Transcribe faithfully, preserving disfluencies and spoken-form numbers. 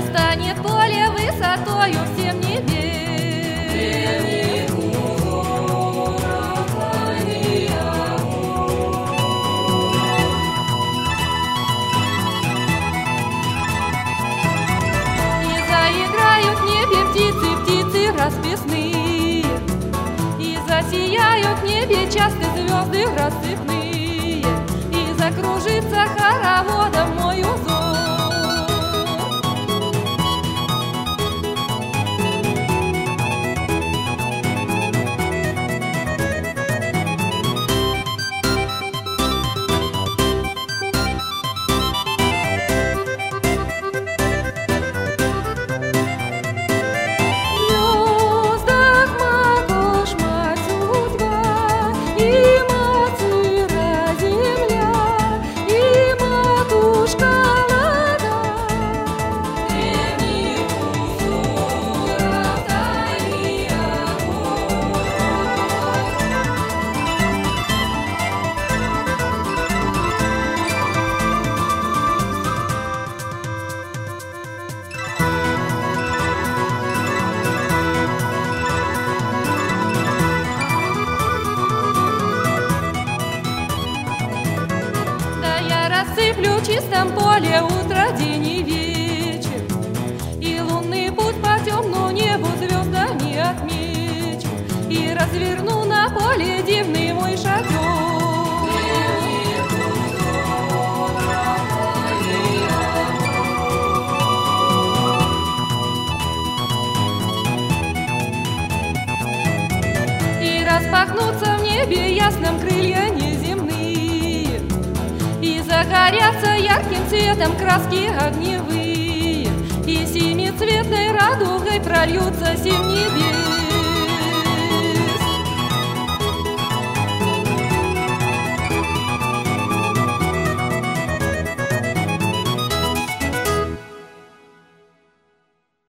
настанет поле высотою в семь небес. Расписные, и засияют в небе часто звезды рассыпные, и закружится хороводом мой узор. Рассыплю в чистом поле утро, день и вечер, и лунный путь по темному небу звездами отмечу, и разверну на поле дивный мой шатер. И распахнутся в небе ясном крылья неземные, и загорятся ярким цветом краски огневые, и семицветной радугой прольются семь небес.